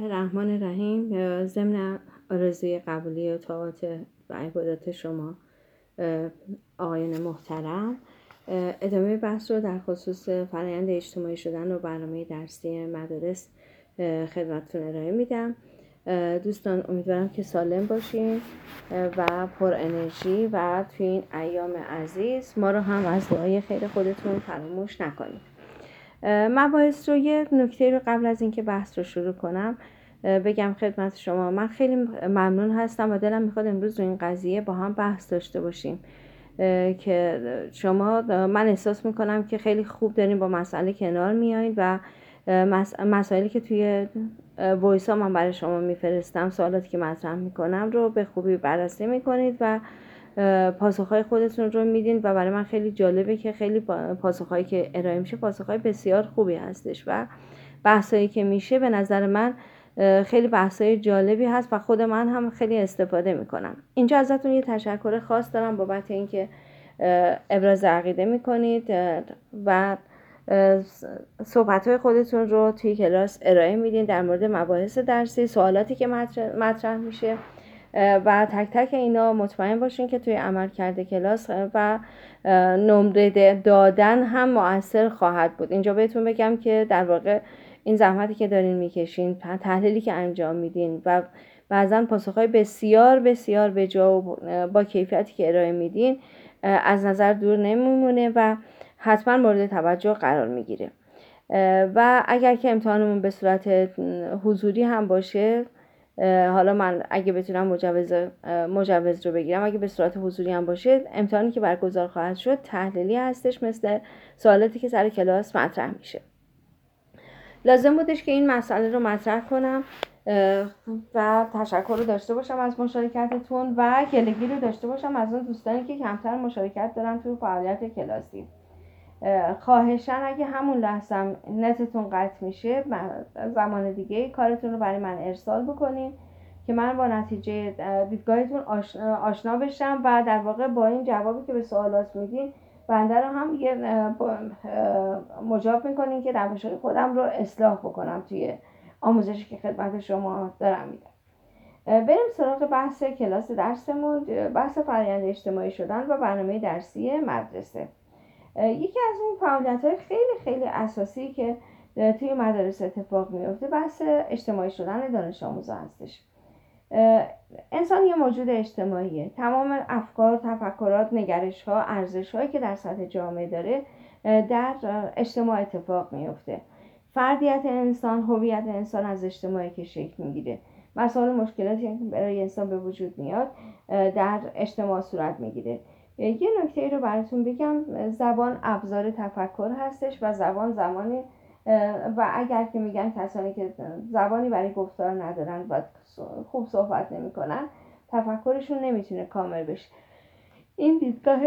الرحمن الرحیم. ضمن آرزوی قبولی و طاعات و عبادات شما آقایان محترم، ادامه بحث رو در خصوص فرآیند اجتماعی شدن و برنامه درسی مدارس خدمتتون ارائه میدم. دوستان امیدوارم که سالم باشین و پر انرژی و توی این ایام عزیز ما رو هم از دعای خیر خودتون فراموش نکنید. مباحث رو یه نکته رو قبل از اینکه بحث رو شروع کنم بگم خدمت شما. من خیلی ممنون هستم و دلم میخواد امروز رو این قضیه با هم بحث داشته باشیم که شما، من احساس میکنم که خیلی خوب دارین با مسئله کنار میایین و مسائلی که توی وایس ها من برای شما میفرستم، سوالاتی که مطرح میکنم رو به خوبی بررسی میکنید و پاسخهای خودتون رو میدین و برای من خیلی جالبه که خیلی پاسخهایی که ارائه میشه پاسخهای بسیار خوبی هستش و بحثایی که میشه به نظر من خیلی بحثای جالبی هست و خود من هم خیلی استفاده میکنم. اینجا ازتون یه تشکر خاص دارم بابت اینکه ابراز عقیده میکنید و صحبت‌های خودتون رو توی کلاس ارائه میدین در مورد مباحث درسی، سوالاتی که مطرح میشه و تک تک اینا مطمئن باشین که توی عملکرد کلاس و نمره دادن هم مؤثر خواهد بود. اینجا بهتون بگم که در واقع این زحمتی که دارین میکشین، تحلیلی که انجام میدین و بعضا پاسخهای بسیار بسیار به جا و با کیفیتی که ارائه میدین از نظر دور نمیمونه و حتما مورد توجه قرار میگیره. و اگر که امتحانمون به صورت حضوری هم باشه، حالا من اگه بتونم مجوز رو بگیرم، اگه به صورت حضوری هم باشه، امتحانی که برگزار خواهد شد تحلیلی هستش، مثل سوالاتی که سر کلاس مطرح میشه. لازم بودش که این مسئله رو مطرح کنم و تشکر رو داشته باشم از مشارکتتون و گلگی رو داشته باشم از اون دوستانی که کمتر مشارکت دارن توی فعالیت کلاسی. خواهشاً اگه همون لحظه نتتون قطع میشه، زمان دیگه کارتون رو برای من ارسال بکنین که من با نتیجه دیدگاهتون آشنا بشم و در واقع با این جوابی که به سوالات میدین بنده رو هم یه مجاب میکنین که روش‌های خودم رو اصلاح بکنم توی آموزشی که خدمت شما دارم میدم. بریم سراغ بحث کلاس درسمون، بحث فرآیند اجتماعی شدن و برنامه درسی مدرسه. یکی از اون فعالیت‌های خیلی خیلی اساسی که توی مدارس اتفاق میفته بحث اجتماعی شدن دانش آموزا هستش. انسان یه موجود اجتماعیه. تمام افکار، تفکرات، نگرش‌ها، ارزش‌هایی که در سطح جامعه داره در اجتماع اتفاق میفته. فردیت انسان، هویت انسان از اجتماعی که شکل میگیره. مسائل مشکلاتی که برای انسان به وجود میاد در اجتماع صورت میگیره. یه نکته رو براتون بگم، زبان ابزار تفکر هستش و زبان زمانی و اگر که میگن کسانی که زبانی برای گفتار ندارن و خوب صحبت نمی کنن، تفکرشون نمیتونه کامل بشه. این دیدگاه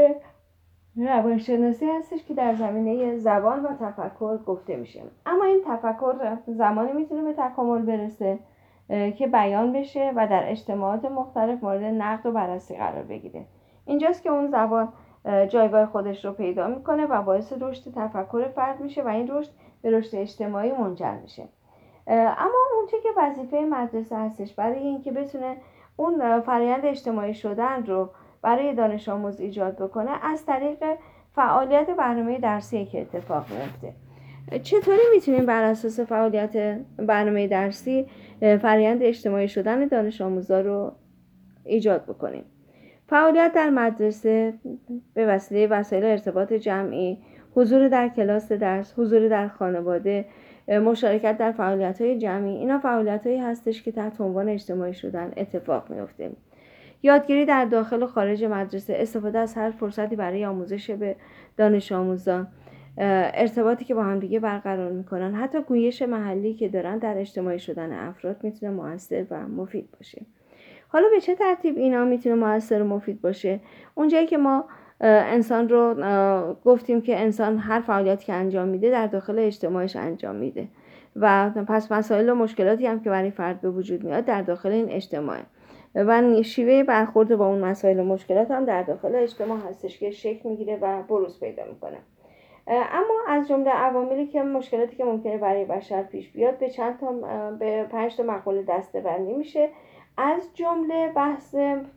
روانشناسی هستش که در زمینه زبان و تفکر گفته میشه. اما این تفکر زمانی میتونه به تکامل برسه که بیان بشه و در اجتماعات مختلف مورد نقد و بررسی قرار بگیره. اینجاست که اون زبان جایگاه خودش رو پیدا میکنه و باعث رشد تفکر فرد میشه و این رشد به رشد اجتماعی منجر میشه. اما اون چیزی که وظیفه مدرسه هستش برای اینکه بتونه اون فرآیند اجتماعی شدن رو برای دانش آموز ایجاد بکنه، از طریق فعالیت برنامه درسی که اتفاق میفته. چطوری میتونیم بر اساس فعالیت برنامه درسی فرآیند اجتماعی شدن دانش آموزا رو ایجاد بکنیم؟ فعالیت در مدرسه به وسیله وسایل ارتباط جمعی، حضور در کلاس درس، حضور در خانواده، مشارکت در فعالیت‌های جمعی، اینا فعالیت‌هایی هستش که تحت عنوان اجتماعی شدن اتفاق میفته. یادگیری در داخل و خارج مدرسه، استفاده از هر فرصتی برای آموزش به دانش آموزان، ارتباطی که با هم دیگه برقرار میکنن، حتی گویش محلی که دارن در اجتماعی شدن افراد میتونه مؤثر و مفید باشه. حالا به چه ترتیب اینا میتونه مؤثر و مفید باشه؟ اونجایی که ما انسان رو گفتیم که انسان هر فعالیتی که انجام میده در داخل اجتماعش انجام میده و پس مسائل و مشکلاتی هم که برای فرد به وجود میاد در داخل این اجتماعه و شیوه برخورد با اون مسائل و مشکلات هم در داخل اجتماع هستش که شکل میگیره و بروز پیدا میکنه. اما از جمله عواملی که مشکلاتی که ممکنه برای بشر پیش بیاد به 5 تا مقوله دسته‌بندی میشه. از جمله بحث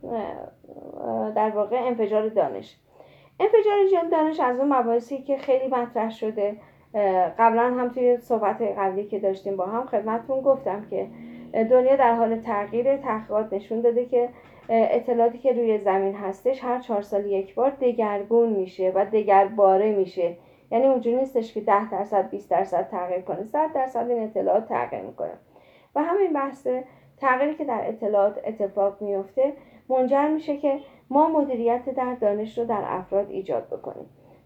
در واقع انفجار دانش. انفجار دانش از اون مباحثی که خیلی مطرح شده. قبلا هم توی صحبت قبلی که داشتیم با هم خدمتتون گفتم که دنیا در حال تغییر. تحقیقات نشون داده که اطلاعاتی که روی زمین هستش هر 4 سال یک بار دگرگون میشه و دگرباره میشه. یعنی اونجوری نیستش که 10% 20% تغییر کنه، 100% این اطلاعات تغییر میکنه. و همین بحث تغییری که در اطلاعات اتفاق میفته منجر میشه که ما مدیریت در دانش رو در افراد ایجاد بکنیم.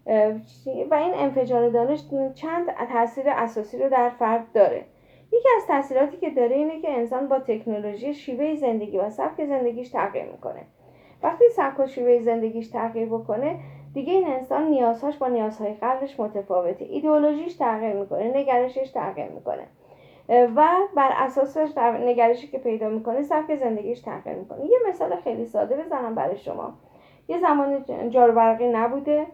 و این انفجار دانش چند تاثیر اساسی رو در فرد داره. یکی از تاثیراتی که داره اینه که انسان با تکنولوژی شیوه زندگی و سبک زندگیش تغییر میکنه. وقتی سبک و شیوه زندگیش تغییر بکنه، دیگه این انسان نیازهاش با نیازهای قبلش متفاوته. ایدئولوژیش تغییر میکنه، نگرشش تغییر میکنه و بر اساسش نگرشی که پیدا میکنه سبک زندگیش تغییر میکنه. یه مثال خیلی ساده بزنم برای شما. یه زمان جارو برقی نبوده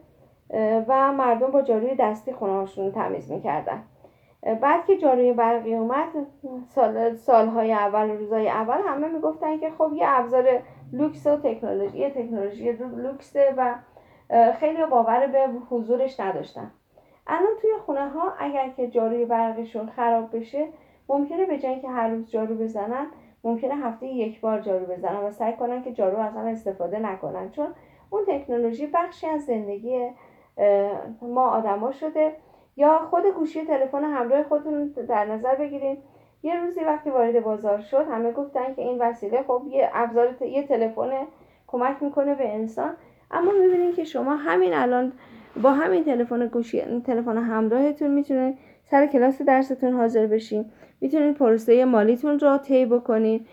و مردم با جاروی دستی خونه‌هاشون رو تمیز میکردن. بعد که جاروی برقی اومد، سالهای اول و روزهای اول همه میگفتن که خب یه ابزار لوکس و تکنولوژی لوکسه و خیلی باور به حضورش نداشتن. الان توی خونه ها اگر که جاروی برقیشون خراب بشه، ممکنه به جای اینکه هر روز جارو بزنن، ممکنه هفته یک بار جارو بزنن و سعی کنن که جارو اصلا استفاده نکنن، چون اون تکنولوژی بخشی از زندگی ما آدما شده. یا خود گوشی تلفن همراه خودتون در نظر بگیرید. یه روزی وقتی وارد بازار شد، همه گفتن که این وسیله خب یه تلفن کمک میکنه به انسان، اما میبینید که شما همین الان با همین تلفن همراهتون میتونید سر کلاس درستون حاضر بشین، میتونید پروسه مالیتون رو طی بکنید،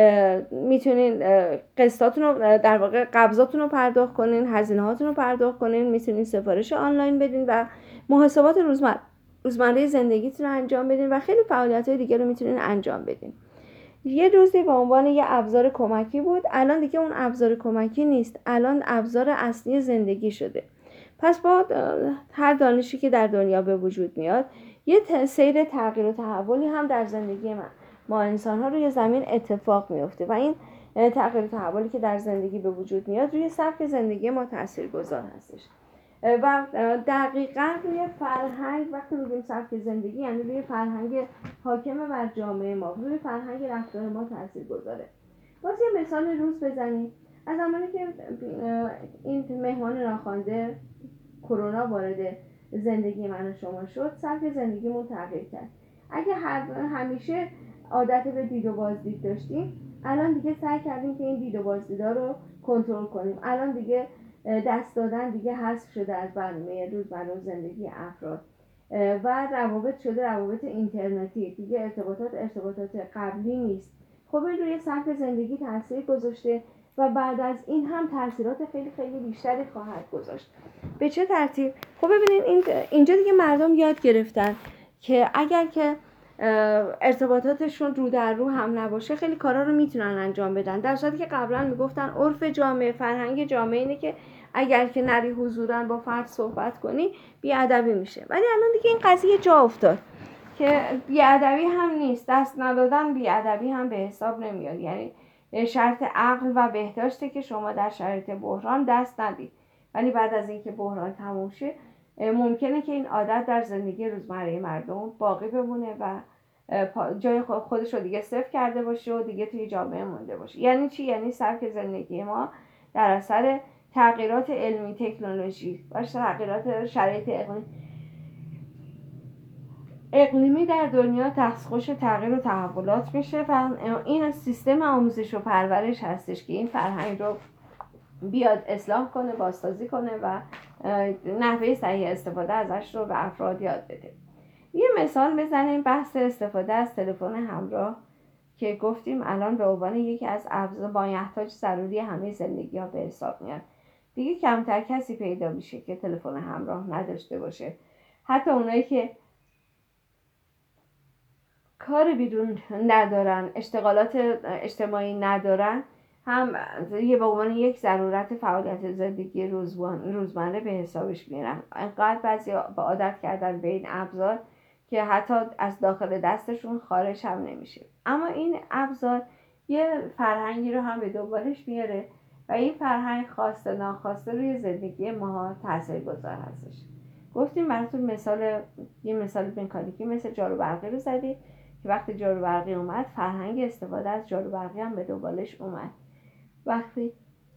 میتونید قسطاتون رو در واقع قبضاتون رو پرداخت کنین، هزینه هاتون رو پرداخت کنین، میتونید سفارش آنلاین بدین و محاسبات روزمره زندگیتون رو انجام بدین و خیلی فعالیت‌های دیگه رو میتونین انجام بدین. یه روزی به عنوان یه ابزار کمکی بود، الان دیگه اون ابزار کمکی نیست، الان ابزار اصلی زندگی شده. پس با هر دانشی که در دنیا به وجود میاد، یه سیر تغییر و تحولی هم در زندگی ما انسان‌ها روی زمین اتفاق میفته و این تغییر و تحولی که در زندگی به وجود میاد روی سبک زندگی ما تاثیرگذار هستش. و دقیقاً روی فرهنگ، وقتی میگیم سبک زندگی یعنی روی فرهنگ حاکم بر جامعه ما، روی فرهنگ رفتار ما تاثیر گذاره. باز یه مثال روز بزنیم. از زمانی که این مهمان ناخوانده کرونا وارد زندگی من و شما شد، سبک زندگیمون تغییر کرد. اگه همیشه عادت به دید و بازدید داشتیم، الان دیگه سعی کردیم که این دید و بازدیدا رو کنترل کنیم. الان دیگه دست دادن دیگه حذف شده از برنامه روزمره زندگی افراد و روابط شده روابط اینترنتی، دیگه ارتباطات قبلی نیست. خب روی سبک زندگی تاثیر گذاشته و بعد از این هم تاثیرات خیلی خیلی بیشتری خواهد گذاشت. به چه ترتیب؟ خب ببینید اینجا دیگه مردم یاد گرفتن که اگر که ارتباطاتشون رو در رو هم نباشه، خیلی کارا رو میتونن انجام بدن، در صورتی که قبلا میگفتن عرف جامعه، فرهنگ جامعه اینه که اگر که نری حضوراً با فرد صحبت کنی بیادبی میشه. ولی الان دیگه این قضیه جا افتاد که بیادبی هم نیست، دست ندادن بیادبی هم به حساب نمیاد. یعنی شرط عقل و بهداشته که شما در شرایط بحران دست ندید، ولی بعد از اینکه بحران تموم شه ممکنه که این عادت در زندگی روزمره مردم باقی بمونه و جای خودش رو دیگه صفر کرده باشه و دیگه توی جامعه مونده باشه. یعنی چی؟ یعنی سبک زندگی ما در اثر تغییرات علمی، تکنولوژی و تغییرات شرایط اقلیمی در دنیا دستخوش تغییر و تحولات میشه و این سیستم آموزش و پرورش هستش که این فرهنگ رو بیاد اصلاح کنه، بازسازی کنه و نحوه صحیح استفاده ازش رو به افراد یاد بده. یه مثال بزنیم بحث استفاده از تلفن همراه که گفتیم الان به عنوان یکی از ابزار بایحتاج ضروری همه زندگی‌ها به حساب میاد. دیگه کمتر کسی پیدا میشه که تلفن همراه نداشته باشه. حتی اونایی که کار بیرون ندارن، اشتغالات اجتماعی ندارن، هم یه به عنوان یک ضرورت فعالیت زندگی روزمره به حسابش میرن. انقدر بعضی با عادت کردن به این ابزار که حتی از داخل دستشون خارج هم نمیشه. اما این ابزار یه فرهنگی رو هم به دنبالش میاره و این فرهنگ خواسته ناخواسته روی زندگی ما تاثیرگذار هستش. گفتیم براتون یه مثال مکانیکی مثل جارو برقی رو زدیم که وقتی جارو برقی اومد، فرهنگ استفاده از جارو برقی هم به دنبالش اومد. وقتی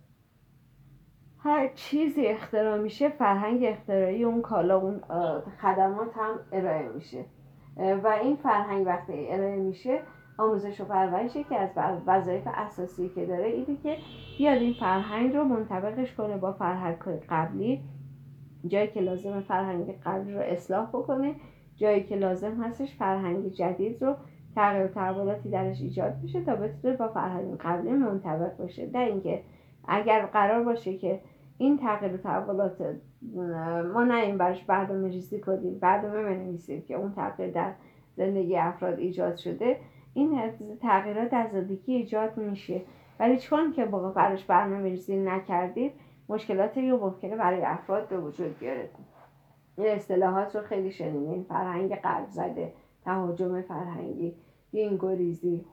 هر چیزی اختراع میشه، فرهنگ اختراعی اون کالا، اون خدمات هم ارائه میشه و این فرهنگ وقتی ارائه میشه، آموزش و پرورشی که از وظایف اساسی که داره اینه که بیاد این فرهنگ رو منطبقش کنه با فرهنگ قبلی، جایی که لازم فرهنگ قبلی رو اصلاح بکنه، جایی که لازم هستش فرهنگ جدید رو تغییر و تحولاتی درش ایجاد بشه تا بتونه با فرهنگ قبلی منطبق بشه. در اینکه اگر قرار باشه که این تغییر و تحولات ما نه این برش برنامه ریزی کنیم، برنامه بنویسیم که اون تغییر در زندگی افراد ایجاد شده، این تغییرات در زندگی ایجاد میشه، ولی چون که براش برنامه ریزی نکردیم، مشکلاتی رو ممکنه برای افراد به وجود بیاره. این اصطلاحات رو خیلی شنیدین: فرهنگ قلب زده، تهاجم فرهنگی، دینگریزی،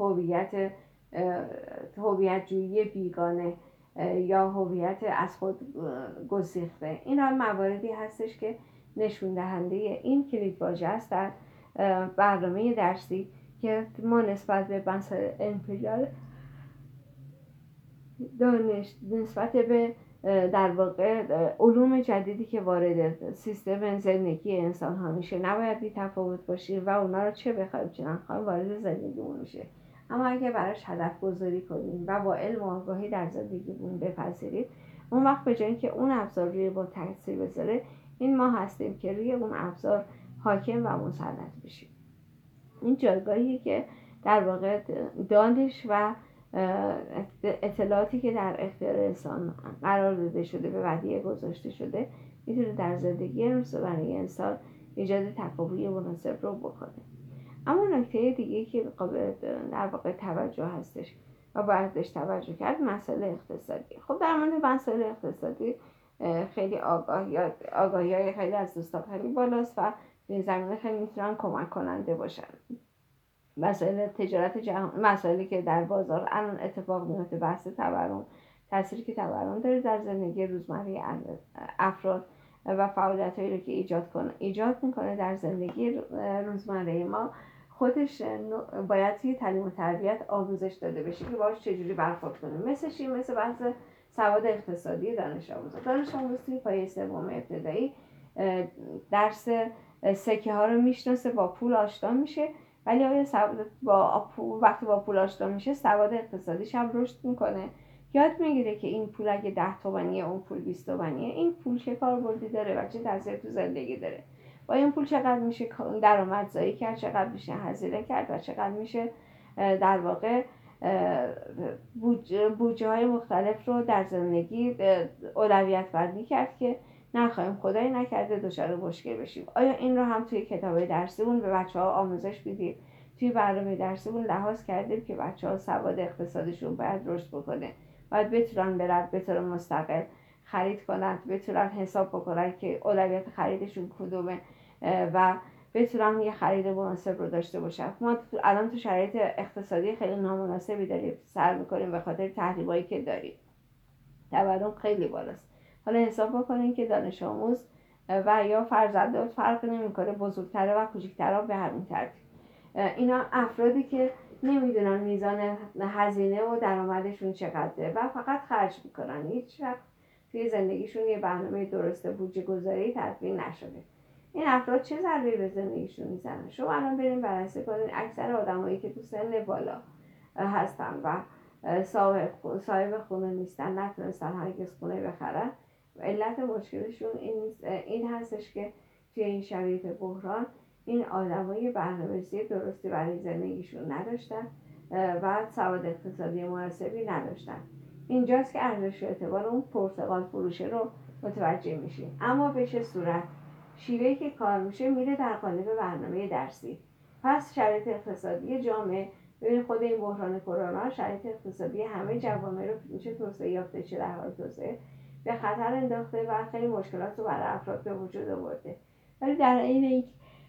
هویت جویی بیگانه یا هویت از خود گسیخته. این هم مواردی هستش که نشون دهنده این کلیدواژه است در برنامه درسی که ما نسبت به مسائل انفجار دانش، نسبت به در واقع علوم جدیدی که وارد سیستم زندگی انسان ها میشه نباید بی تفاوت باشیم و اونا رو چه بخوایم چه نخوایم وارد زندگیمون میشه. اما اگه براش هدف گذاری کنیم و با علم و آگاهی در زندگیمون بپذیریم، اون وقت به جای اینکه اون ابزار روی با تاثیر بذاره، این ما هستیم که روی اون ابزار حاکم و مسلط بشیم. این جایگاهی که در واقع دانش و اطلاعاتی که در اختیار انسان قرار داده شده، به ودیعه گذاشته شده، میتونه در زندگی روزمره انسان ایجاد تکاملی مناسب رو بکنه. اما نکته دیگه که قابل در واقع توجه هستش و باید بهش توجه کرد، مسائل اقتصادی. خب در مورد مسائل اقتصادی خیلی آگاهی های خیلی از دوستان خیلی بالاست و به زمینه خیلی میتونن کمک کننده باشن. مسائل تجارت جهان، مسائلی که در بازار الان اتفاق میفته، بحث تورم، تأثیری که تورم داره در زندگی روزمره افراد و فعالیتایی رو که ایجاد میکنه در زندگی روزمره ما، خودش باید توی تعلیم و تربیت آموزش داده بشه که باهاش چجوری برخورد کنیم. مثل بحث سواد اقتصادی دانش آموز توی پایه سوم ابتدایی درس سکه ها رو میشناسه، با پول آشنا میشه، ولی آیا وقتی با پول آشنا میشه سواد اقتصادیش هم رشد میکنه؟ یاد میگیره که این پول اگه 10 تومانیه، اون پول 20 تومانیه، این پول چه کاربردی داره و چه تاثیری تو زندگی داره، با این پول چقدر میشه درآمدزایی کرد، چقدر میشه هزینه کرد و چقدر میشه در واقع بودجه های مختلف رو در زندگی اولویت بندی کرد که نخواهیم خدایی نکرده دچار مشکل بشیم. آیا این رو هم توی کتاب درسیمون به بچه‌ها آموزش میدیم؟ توی برنامه درسیمون لحاظ کردیم که بچه‌ها سواد اقتصادیشون باید رشد بکنه، باید بتونن برن به طور مستقل خرید کنن، بتونن حساب بکنن که اولویت خریدشون کدومه و بتونن یه خرید مناسب رو داشته باشن. ما الان تو شرایط اقتصادی خیلی نامناسبی داریم سر می‌کنیم به خاطر تحریمایی که داریم. تورم خیلی بالاست. حالا حساب بکنین که دانش آموز و یا فرزندان فرق نمیکنه، بزرگتره و کوچیک‌ترها به همین ترتیب. اینا افرادی که نمیدونن میزان هزینه و درآمدشون چقدره و فقط خرج میکنن، هیچ وقت توی زندگیشون یه برنامه درست بودجه گذاری تدوین نشده. این افراد چه ضربه‌ای به زندگیشون میزنن؟ شما الان بریم بررسی کنین اکثر آدمایی که تو سن بالا هستن و صاحب خونه نیستن، نتونستن هرگز خونه بخرن، و علت مشکلشون این هستش که توی این شرایط بحران این آدمای برنامه‌ریزی درستی برای زندگیشون نداشتن و سواد اقتصادی مناسبی نداشتن. اینجاست که ارزش و اعتبار اون پرتقال فروشه رو متوجه میشیم. اما به چه صورت؟ شیوهی که کار میشه میره در قالب برنامه درسی. پس شرایط اقتصادی جامعه ببینید خود این بحران کرونا شرایط اقتصادی همه جوامع رو چه توسعه یافته چه در حال توسعه به خطر انداخته و خیلی مشکلات رو برای افراد به وجود آورده. ولی در این یک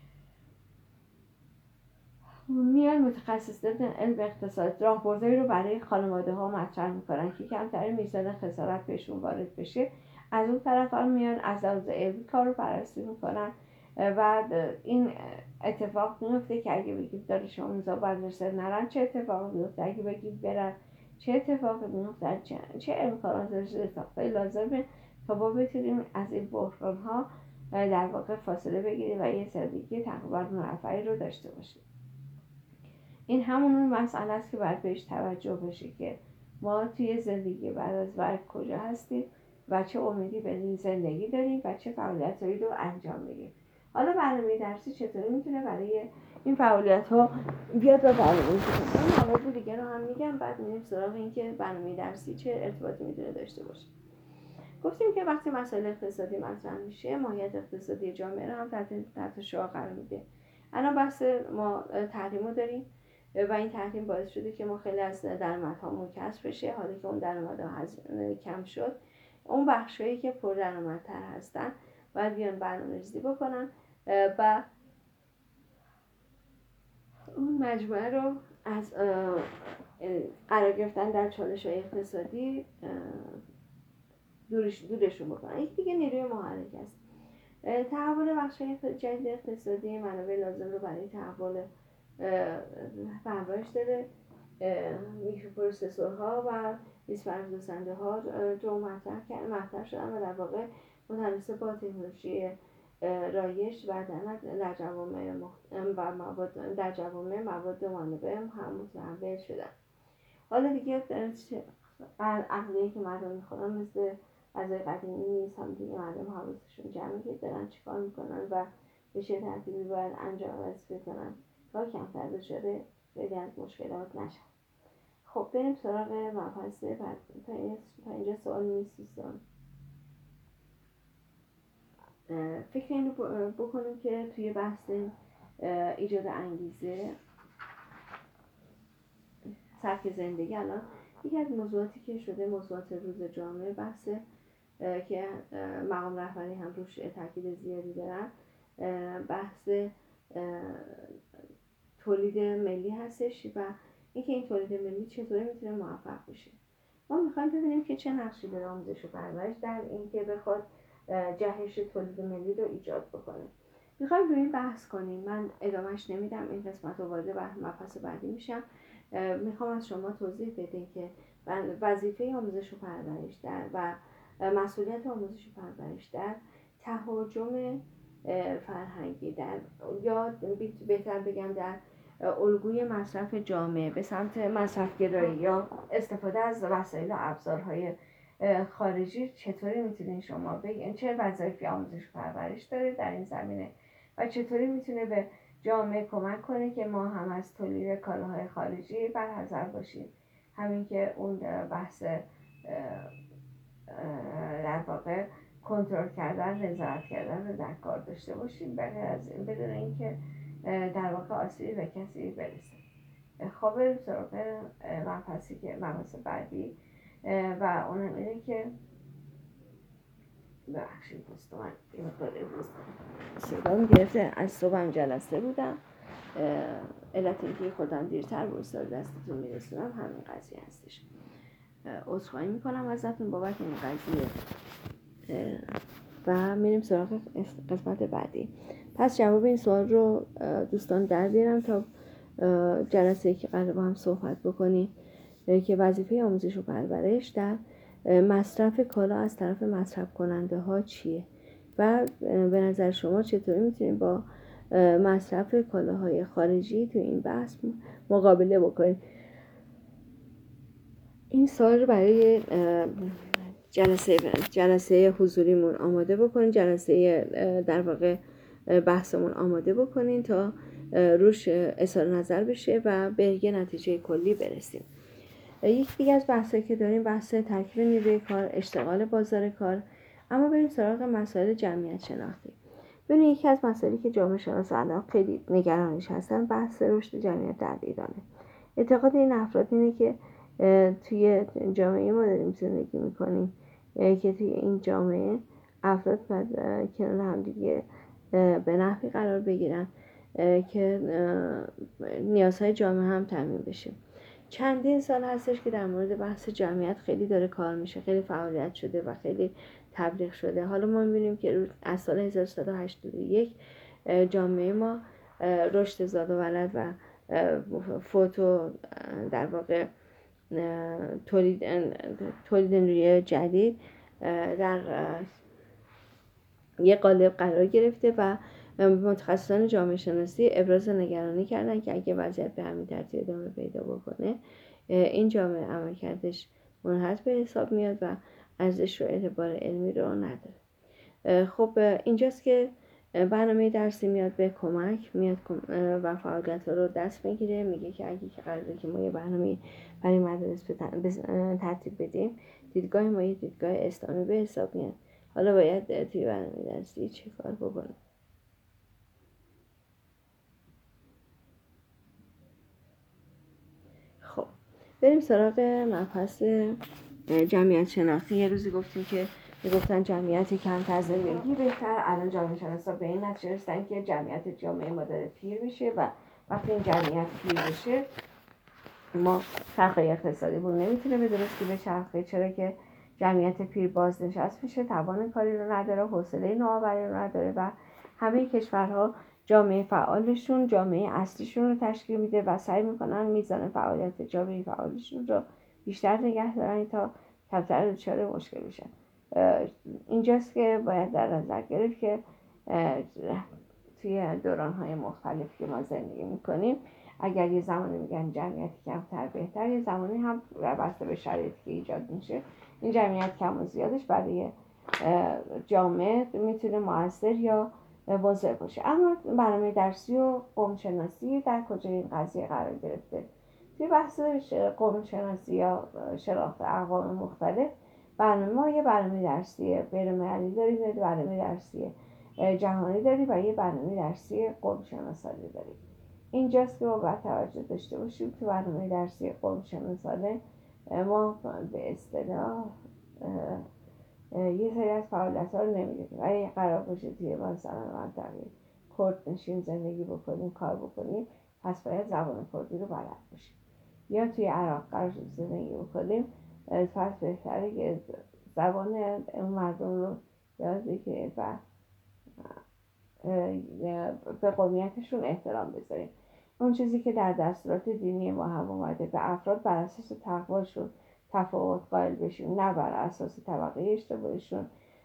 میان متخصصان علم اقتصاد راهبردهایی رو برای خانواده ها مطرح میکنن که کمترین میزان خسارت بهشون وارد بشه. از اون طرف هم میان از لحاظ علمی کار رو بررسی میکنن و این اتفاق میفته که اگه بگیم دانش آموزا مدرسه نرن چه اتفاقی میفته، اگه بگیم برن چه اتفاقی میفته، چه امکانات ساخته لازمه تا ما بتونیم از این بحران ها در واقع فاصله بگیریم و یه زندگی تقریبا مرفعی رو داشته باشیم. این همون اون مسئله است که باید بهش توجه بشه که ما توی زندگی بعد از مرگ کجا هستیم و چه امیدی به این زندگی داریم و چه فعالیتایی رو انجام میدیم. حالا برنامه درسی چطوری میتونه برای این فعالیت‌ها بیاد و برنامه‌ریزی کنه؟ من موارد دیگه رو هم میگم، بعد میریم سراغ این که برنامه درسی چه ارتباطی میتونه داشته باشه. گفتیم که وقتی مسائل اقتصادی مطرح میشه، ماهیت اقتصادی جامعه رو هم تحت شعاع قرار میده. الان بحث ما تحریم رو داریم و این تحریم باعث شده که ما خیلی از درآمدهامون کسر بشه. حالا که اون درآمدها کم شد، اون بخشایی که پر درآمدتر هستن باید بیان برنامه‌ریزی بکنن و اون مجموعه رو از قرار گرفتن در چالش‌های اقتصادی دورشون بکنن. یک دیگه نیروی محرک است. تحول بخش‌های جدید اقتصادی منابع لازم رو برای تحول پرورش داره. میکروپروسسورها و ریزپردازنده ها رو مطرح شدن و در واقع متناسب با تکنولوژی رایج و در جوامع مواد منابع هم متحول شدن. حالا دیگه عقلیه که مردم میخورن مثل غذای قدیمی نیست، هم دیگه مردم حواسشون جمعه که دارن چیکار میکنن و به چه ترتیبی باید انجام وظیفه کنن تا کمتر دچار خیلی از مشکلات نشن. خب بریم سراغ مبحث بعد. تا اینجا سوال نیست دوستان؟ فکر اینو بکنیم که توی بحث ایجاد انگیزه سبک زندگی الان یکی از موضوعاتی که شده موضوعات روز جامعه بحث که مقام رهبری هم روش تاکید زیادی دارن، بحث تولید ملی هستش و اینکه این تولید ملی چطوری میتونه موفق بشه. ما میخوایم ببینیم که چه نقشی داره آموزش و پرورش در اینکه بخواد جهش تولید ملی رو ایجاد بکنه. میخوایم روی این بحث کنیم. من ادامهش نمیدم، این قسمت رو وارد مبحث بعدی میشم. میخوام از شما توضیح بدین که وظیفه آموزش و پرورش در و مسئولیت آموزش و پرورش در تهاجم فرهنگی در یا بهتر بگم در الگوی مصرف جامعه به سمت مصرف‌گرایی یا استفاده از وسایل و ابزارهای خارجی چطوری میتونین شما بگین چه وظایفی آموزش و پرورش داره در این زمینه و چطوری میتونه به جامعه کمک کنه که ما هم از تولید کالاهای خارجی برحذر باشیم. همین که اون بحث در واقع کنترل کردن، نظارت کردن رو در کار داشته باشیم بدون اینکه در واقع آسیبی به کسی برسه. خب بریم سراغ مبحث بعدی و اونم اینه که ببخشید دوستان این مقدار امروز صدام گرفته، از صبحم جلسه بودم، علت اینکه خودم دیرتر برسال دستتون میرسونم همین قضیه هستش. عذرخواهی میکنم ازتون بابت این قضیه و میریم سراغ قسمت بعدی. پس جواب این سوال رو دوستان در بیارم تا جلسه که قرار با هم صحبت بکنیم که وظیفه آموزش و پرورش در مصرف کالا از طرف مصرف کننده ها چیه و به نظر شما چطوری میتونیم با مصرف کالاهای خارجی تو این بحث مقابله بکنیم. این سوال رو برای جلسه حضوریمون آماده بکنین، جلسه در واقع بحثمون آماده بکنین تا روش اظهار نظر بشه و به یه نتیجه کلی برسیم. یک دیگه از بحثایی که داریم بحث ترکیب نیروی کار، اشتغال بازار کار. اما بریم سراغ مسائل جمعیت شناختی. ببینید یکی از مسائلی که جامعه شناسا الان خیلی نگرانش هستن بحث رشد جمعیت در ایرانه. اعتقاد این افراد اینه که توی جامعه ما داریم زندگی میکنیم، که توی این جامعه افراد باید کنار هم دیگه به نحوی قرار بگیرن که نیازهای جامعه هم تامین بشه. چندین سال هستش که در مورد بحث جمعیت خیلی داره کار میشه، خیلی فعالیت شده و خیلی تبلیغ شده. حالا ما میبینیم که از سال 1181 جامعه ما رشد زاد و ولد و فوتو در واقع تولید نیروی جدید در یک قالب قرار گرفته و متخصصان جامعه شناسی ابراز نگرانی کردن که اگه وضعیت به همین ترتیب ادامه پیدا بکنه این جامعه عملکردش منحط به حساب میاد و ارزش و اعتبار علمی رو نداره. خب اینجاست که برنامه درسی میاد به کمک، میاد و فعالیت رو دست میگیره. میگه که اگه که قراره که ما یه برنامه برای مدارس ترتیب بدیم، دیدگاه ما یه دیدگاه اسلامی به حساب میاد. حالا باید توی برنامه درسی چه کار بکنیم؟ خب بریم سراغ مبحث جمعیت شناسی. یه روزی گفتیم که میگفتن جمعیت کمتر زندگی بهتر. الان جامعه شناسا به این نتیجه رسیدن که جمعیت جامعه ما داره پیر میشه و وقتی این جمعیت پیر بشه ما چرخه اقتصادی بود نمیتونه به درستی بچرخه، چرا که جمعیت پیر بازنشست میشه، توان کاری رو نداره، حوصله نوآوری رو نداره و همه کشورها جامعه فعالشون جامعه اصلیشون رو تشکیل میده و سعی میکنن میزان فعالیت جامعه فعالشون رو بیشتر نگه دارن تا کمتر دچار مشکل بشن. اینجاست که باید در نظر گرفت که توی دوران‌های مختلفی که ما زندگی میکنیم اگر یه زمانی میگن جمعیت کمتر بهتر، یه زمانی هم بسته به شرایطی که ایجاد میشه این جمعیت کم و زیادش برای جامعه میتونه مؤثر یا واضح باشه. اما برنامه درسی و قوم‌شناسی در کجا این قضیه قرار گرفته؟ توی بحث قوم‌شناسی یا شناخت اقوام مختلف برنامه ما یه برنامه درسی بین‌المللی داریم، یه برنامه درسی جهانی داریم و یه برنامه درسی قوم‌شناسانه داریم. اینجاست که ما باید توجه داشته باشیم که برنامه درسی قوم‌شناسانه ما به اصطلاح یه سری از فعالیت‌ها رو نمی‌دونیم و اگه قرار باشه توی مثلا منطقه کرد نشین زندگی بکنیم، کار بکنیم، پس باید زبان کردی رو بلد باشیم. یا توی عراق قرار زندگی بکنیم، پس بهتره که زبان اون مردم رو یاد بگیریم و به قومیتشون احترام بذاریم. اون چیزی که در دستورات دینی ما هم اومده به افراد بر اساس تقواشون تفاوت قائل بشیم، نه بر اساس طبقه اجتماعیشون،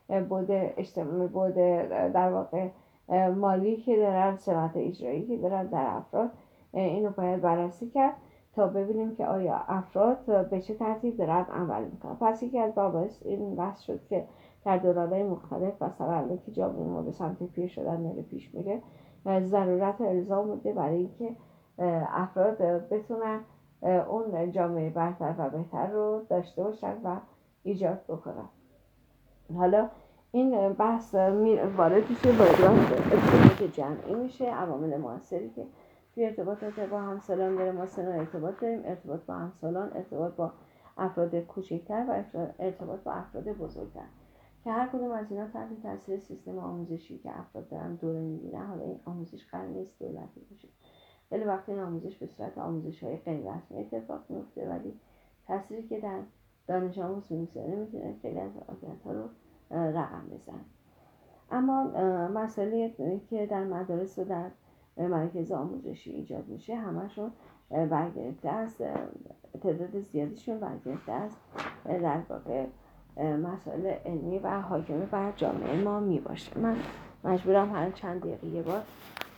بود در واقع مالی که دارن، سمت اجرایی که دارن در افراد. اینو باید بررسی کرد تا ببینیم که آیا افراد به چه ترتیب دارن عمل میکنن. پس یکی از مباحث این بحث شد که در دوران‌های مختلف مثلا که جامعه ما به سمت پیر شدن داره پیش میره، ضرورت الزام بوده برای اینکه افراد بتونن اون جامعه برتر و بهتر رو داشته باشن و ایجاد بکنن. حالا این بحث وارد میشه با ارتباط جمعی میشه، عوامل موثری که توی ارتباطات با همسالان داره. ما سه ارتباط داریم: ارتباط با همسالان، ارتباط با افراد کوچکتر و ارتباط با افراد بزرگتر که هر کدوم از اینا تحت تاثیر سیستم آموزشی که افراد دارن دوره میبینن. حالا این آموزش قرار نیست دولتی باشه، ولی وقتی این آموزش به صورت آموزش‌های غیر رسمی اتفاق میفته ولی تأثیری که در دانش آموز میگذاره میتونه خیلی از فعالیت‌ها رو رقم بزنه. اما مسائلی که در مدارس و در مراکز آموزشی ایجاد میشه همشون برگرفته از تعداد زیادیشون برگرفته از در واقع مسائل علمی و حاکم بر جامعه ما میباشه. من مجبورم هر چند دقیقه یه بار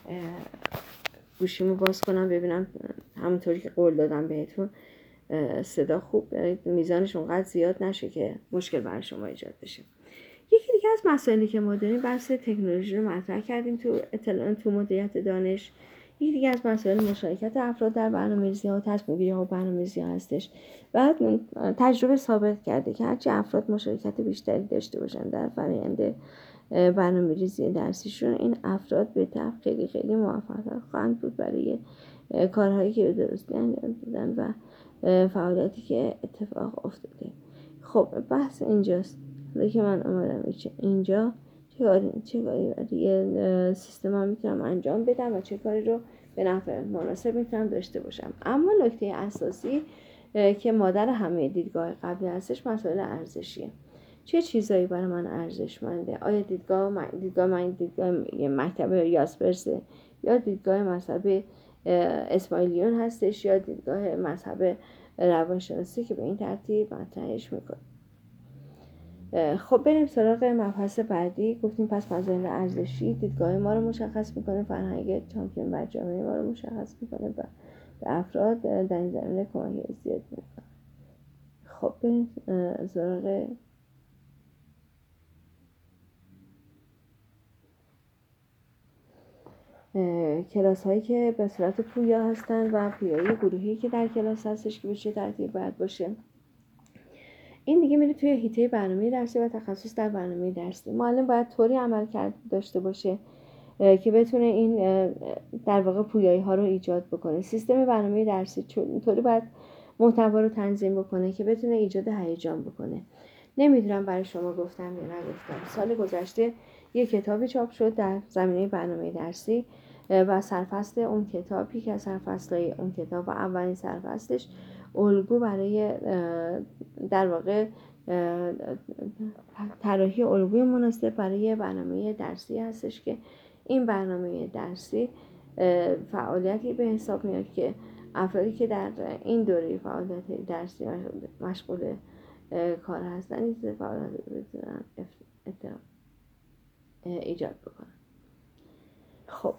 گوشیمو باز کنم ببینم همونطوری که قول دادم بهتون صدا خوب میزانش اونقدر زیاد نشه که مشکل برای شما ایجاد بشه. یکی دیگه از مسائلی که ما داریم بحث تکنولوژی رو مطرح کردیم تو مدیریت دانش. یکی دیگه از مسائل مشارکت افراد در برنامه‌ریزی ها، تصمیم‌گیری ها و برنامه‌ریزی ها هستش. و تجربه ثابت کرده که هرچی افراد مشارکت بیشتری داشته باشن در فرآیند برنامه‌ریزی درسیشون، این افراد به طبع خیلی موفق خواهند بود برای کارهایی که به درستی انجام دادن و فعالیتی که اتفاق افتاده. خب بحث اینجاست که من اومدم اینجا چه کاری برای سیستم ها میتونم انجام بدم و چه کاری رو به نفع مناسب میتونم داشته باشم. اما نکته اساسی که مادر همه دیدگاه قبلی هستش مسائل ارزشیه. چه چیزایی برای من ارزشمنده؟ آیا دیدگاه مکتب یاسپرسه یا دیدگاه مذهب اسماعیلیون هستش یا دیدگاه مذهب روانشناسی که به این ترتیب مطرحش میکنه. خب بریم سراغ مبحث بعدی. گفتیم پس مسائل ارزشی دیدگاه ما رو مشخص میکنه، فرهنگ چامپیون و جامعه ما رو مشخص میکنه و به افراد در این زمینه کمک زیاد میکنه. خب بریم سراغ کلاس هایی که به صورت پویا هستن و پویایی گروهی که در کلاس هستش که به چه ترتیب باید باشه. این دیگه میره توی حیطه برنامه درسی و تخصص در برنامه درسی. معلم باید طوری عمل کرد داشته باشه که بتونه این در واقع پویایی ها رو ایجاد بکنه. سیستم برنامه درسی طوری باید محتوا رو تنظیم بکنه که بتونه ایجاد هیجان بکنه. نمیدونم برای شما گفتم یا نگفتم. سال گذشته یک کتابی چاپ شد در زمینه برنامه درسی و سرفصل اون کتابی که سرفصلای اون کتاب و اولین سرفصلش الگو برای در واقع طراحی الگوی مناسب برای برنامه درسی هستش که این برنامه درسی فعالیتی به حساب میاد که افرادی که در این دوره فعالیت درسی مشغول کار هستن این فعالیت بتونن ایجاد بکنن. خب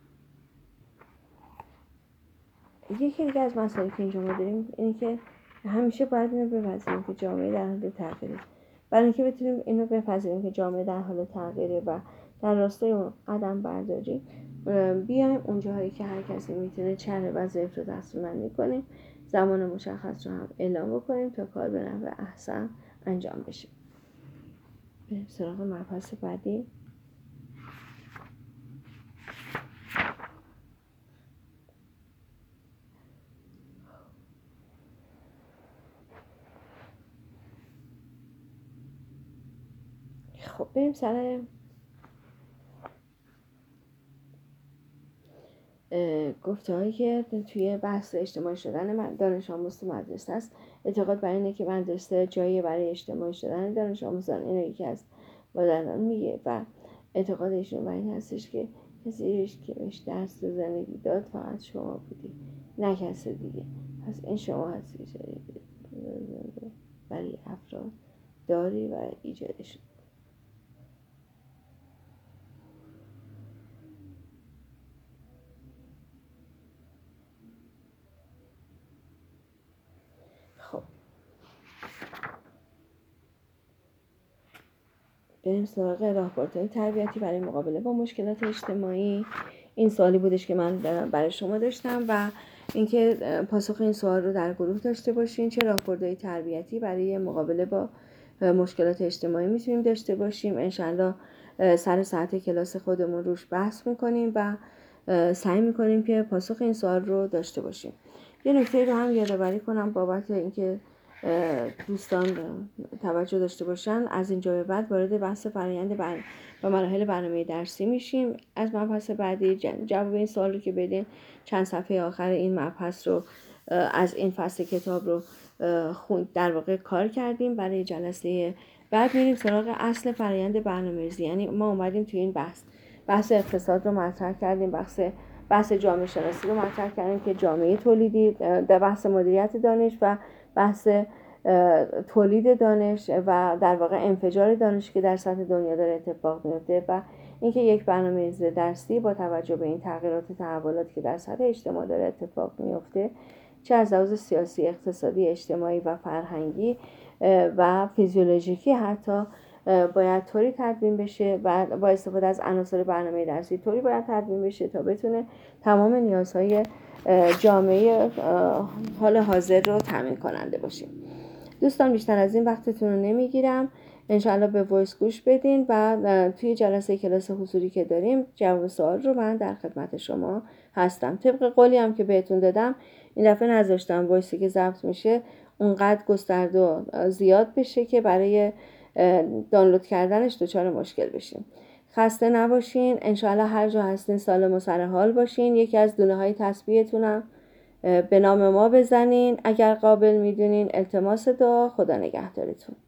یکی دیگه از مسائلی که اینجا ما داریم اینه که همیشه باید اینو بپذیریم که جامعه در حال تغییره. برای اینکه بتونیم اینو بپذیریم که جامعه در حال تغییره و در راستای اون قدم برداری بیایم اونجاهایی که هر کسی میتونه چند وظایف رو دسته‌بندی کنیم، زمان مشخص رو هم اعلام بکنیم تا کار به نحو احسن انجام بشه. بریم سراغ مبحث بعدی. خب بریم سر گفته‌هایی که توی بحث اجتماعی شدن دانش آموز تو مدرسه است. اعتقاد بر اینه که مدرسه جایی برای اجتماعی شدن دانش آموزان، اینو یکی از مدرسان میگه و اعتقادشون بر این هستش که کسی که بهش درس زندگی داد فقط شما بودی نه کسی دیگه. پس این شما هستی برای افراد داری و ایجادشون. خب بریم سراغ راهکارهای تربیتی برای مقابله با مشکلات اجتماعی. این سوالی بودش که من برای شما داشتم و اینکه پاسخ این سوال رو در گروه داشته باشین. چه راهکارهای تربیتی برای مقابله با مشکلات اجتماعی میتونیم داشته باشیم؟ انشالله سر ساعت کلاس خودمون روش بحث میکنیم و سعی میکنیم که پاسخ این سوال رو داشته باشیم. یه نکته رو هم یادآوری کنم بابت اینکه دوستان توجه داشته باشن. از اینجا به بعد وارد بحث فرآیند و مراحل برنامه درسی میشیم. از مبحث بعدی جواب این سوال رو که بدین چند صفحه آخر این مبحث رو از این فصل کتاب رو در واقع کار کردیم. برای جلسه بعد میریم سراغ اصل فرآیند برنامه‌ریزی. یعنی ما اومدیم توی این بحث اقتصاد رو مطرح کردیم، بحث جامعه شناسی رو مطرح کردیم که جامعه تولیدی، در بحث مدیریت دانش و بحث تولید دانش و در واقع انفجار دانش که در سطح دنیا داره اتفاق میفته و اینکه یک برنامه‌ریزی درسی با توجه به این تغییرات و تحولاتی که در سطح اجتماع داره اتفاق میفته، چه از لحاظ سیاسی، اقتصادی، اجتماعی و فرهنگی و فیزیولوژیکی حتی باید طوری تدوین بشه و با استفاده از عناصر برنامه درسی طوری باید تدوین بشه تا بتونه تمام نیازهای جامعه حال حاضر رو تامین کننده باشه. دوستان بیشتر از این وقتتون رو نمیگیرم. انشاءالله به وایس گوش بدین و توی جلسه کلاس حضوری که داریم جواب سوال رو من در خدمت شما هستم. طبق قولی هم که بهتون دادم این دفعه نذاشتم وایسی که ضبط میشه اونقدر گسترده و زیاد بشه که برای دانلود کردنش دچار مشکل بشیم. خسته نباشین، انشاءالله هر جا هستین سالم و سر حال باشین. یکی از دونه های تسبیحتونم به نام ما بزنین اگر قابل میدونین. التماس دعا. خدا نگهدارتون.